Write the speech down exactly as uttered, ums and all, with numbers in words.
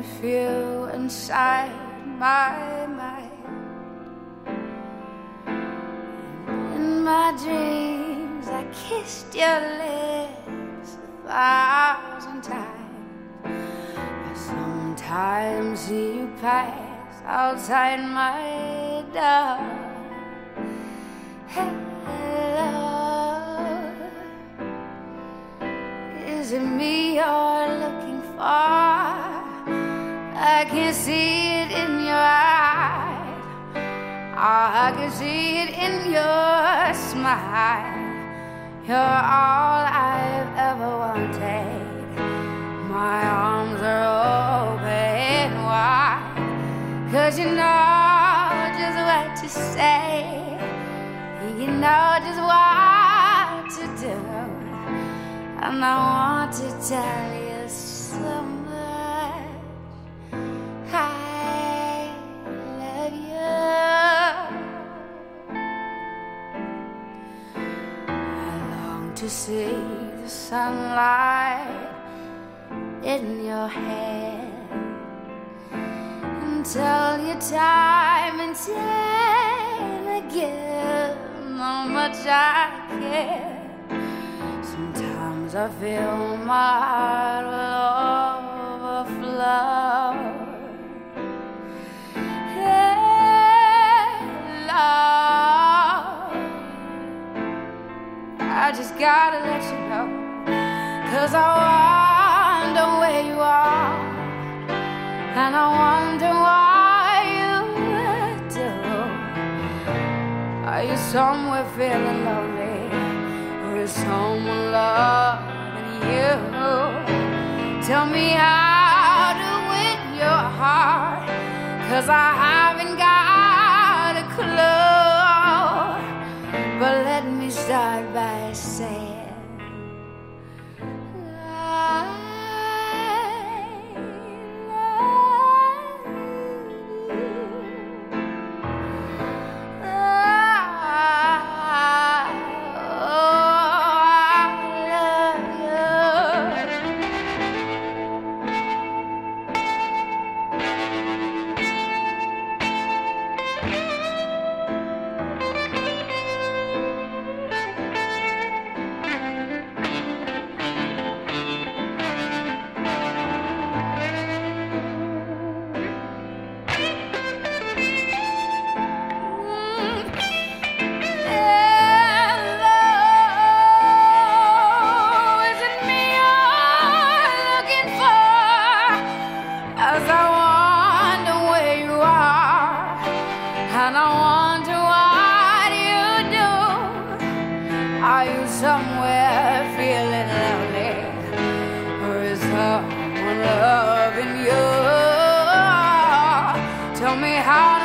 me feel inside my mind. In my dreams I kissed your lips a thousand times. I sometimes see you pass outside my door. Hello, is it me you're looking for? I can see it in your eyes. Oh, I can see it in your smile. You're all I've ever wanted. My arms are open wide, 'cause you know just what to say. You know just what to do. And I want to tell you so much I love you. I long to see the sunlight in your hair, and tell you time and time again how much I care. Sometimes I feel my heart will overflow. Hello, I just gotta let you know, 'cause I wonder where you are, and I wonder why you do. Are you somewhere feeling lonely? Or is someone loving you? Tell me how to win your heart, 'cause I haven't got a clue. But let me start by saying somewhere feeling lonely, or is someone loving you? Tell me how